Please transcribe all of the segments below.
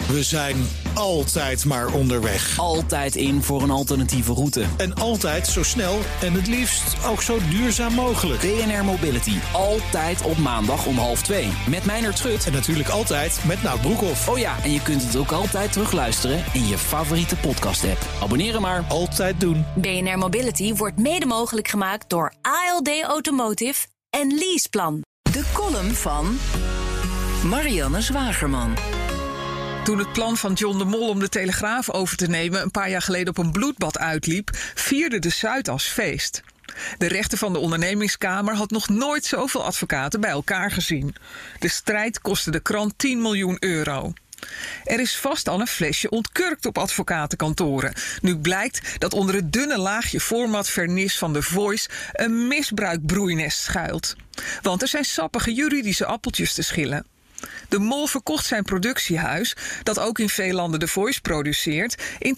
We zijn altijd maar onderweg. Altijd in voor een alternatieve route. En altijd zo snel en het liefst ook zo duurzaam mogelijk. BNR Mobility. Altijd op maandag om 1:30. Met Meijnerd Schut. En natuurlijk altijd met Nout Broekhoff. Oh ja, en je kunt het ook altijd terugluisteren in je favoriete podcast-app. Abonneren maar. Altijd doen. BNR Mobility wordt mede mogelijk gemaakt door ALD Automotive en Leaseplan. De column van Marianne Zwagerman. Toen het plan van John de Mol om de Telegraaf over te nemen een paar jaar geleden op een bloedbad uitliep, vierde de Zuidas feest. De rechter van de ondernemingskamer had nog nooit zoveel advocaten bij elkaar gezien. De strijd kostte de krant 10 miljoen euro. Er is vast al een flesje ontkurkt op advocatenkantoren. Nu blijkt dat onder het dunne laagje formatvernis van The Voice een misbruikbroeinest schuilt. Want er zijn sappige juridische appeltjes te schillen. De Mol verkocht zijn productiehuis, dat ook in veel landen The Voice produceert, in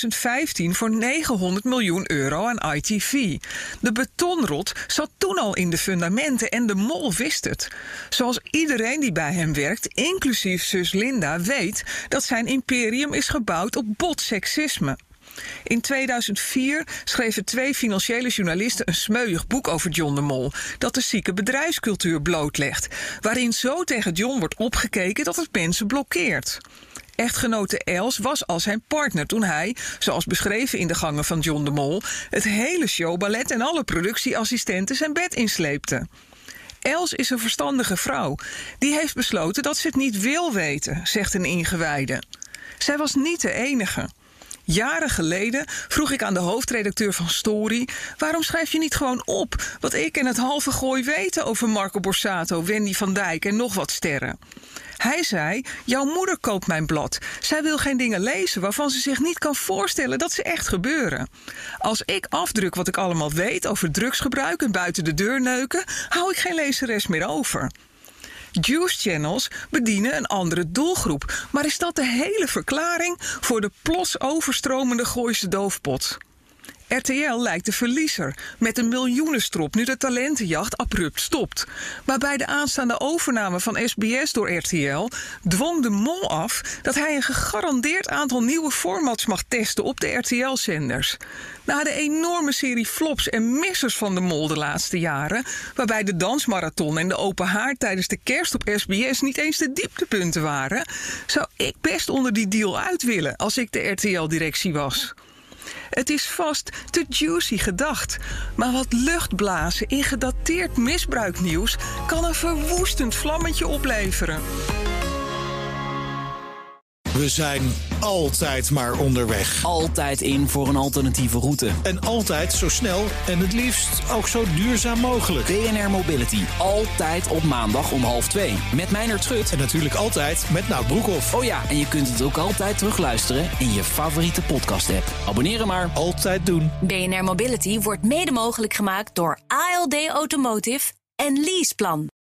2015 voor 900 miljoen euro aan ITV. De betonrot zat toen al in de fundamenten en de Mol wist het. Zoals iedereen die bij hem werkt, inclusief zus Linda, weet dat zijn imperium is gebouwd op bot seksisme. In 2004 schreven 2 financiële journalisten een smeuïg boek over John de Mol, dat de zieke bedrijfscultuur blootlegt, waarin zo tegen John wordt opgekeken dat het mensen blokkeert. Echtgenote Els was al zijn partner toen hij, zoals beschreven in de gangen van John de Mol, het hele showballet en alle productieassistenten zijn bed insleepte. Els is een verstandige vrouw. Die heeft besloten dat ze het niet wil weten, zegt een ingewijde. Zij was niet de enige. Jaren geleden vroeg ik aan de hoofdredacteur van Story: waarom schrijf je niet gewoon op wat ik en het halve gooi weten over Marco Borsato, Wendy van Dijk en nog wat sterren? Hij zei: jouw moeder koopt mijn blad. Zij wil geen dingen lezen waarvan ze zich niet kan voorstellen dat ze echt gebeuren. Als ik afdruk wat ik allemaal weet over drugsgebruik en buiten de deur neuken, hou ik geen lezeres meer over. Juice channels bedienen een andere doelgroep. Maar is dat de hele verklaring voor de plos overstromende Gooise doofpot? RTL lijkt de verliezer, met een miljoenenstrop nu de talentenjacht abrupt stopt. Maar bij de aanstaande overname van SBS door RTL dwong de Mol af dat hij een gegarandeerd aantal nieuwe formats mag testen op de RTL-zenders. Na de enorme serie flops en missers van de Mol de laatste jaren, waarbij de dansmarathon en de open haard tijdens de kerst op SBS niet eens de dieptepunten waren, zou ik best onder die deal uit willen als ik de RTL-directie was. Het is vast te juicy gedacht, maar wat luchtblazen in gedateerd misbruiknieuws kan een verwoestend vlammetje opleveren. We zijn altijd maar onderweg. Altijd in voor een alternatieve route. En altijd zo snel en het liefst ook zo duurzaam mogelijk. BNR Mobility. Altijd op maandag om 1:30. Met Meijnerd Schut. En natuurlijk altijd met Nout Broekhoff. Oh ja, en je kunt het ook altijd terugluisteren in je favoriete podcast-app. Abonneren maar. Altijd doen. BNR Mobility wordt mede mogelijk gemaakt door ALD Automotive en Leaseplan.